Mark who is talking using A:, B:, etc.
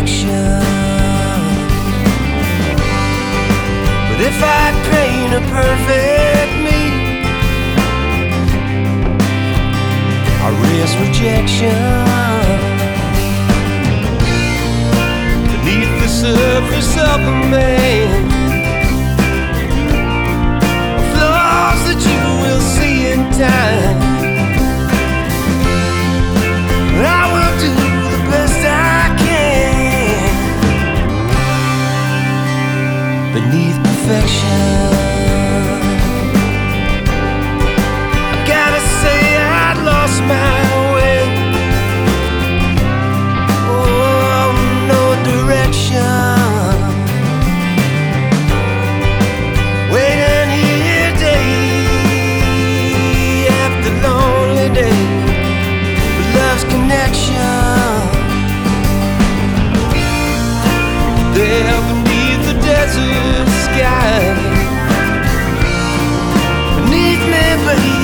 A: perfection. But if I paint a perfect me, I risk rejection. Beneath the surface of a man, flaws that you will see in time. I will do the best I can beneath perfection. I gotta say I'd lost my way. Oh, no direction. Waiting here day after lonely day, love's connection. There beneath the desert sky, beneath me, baby.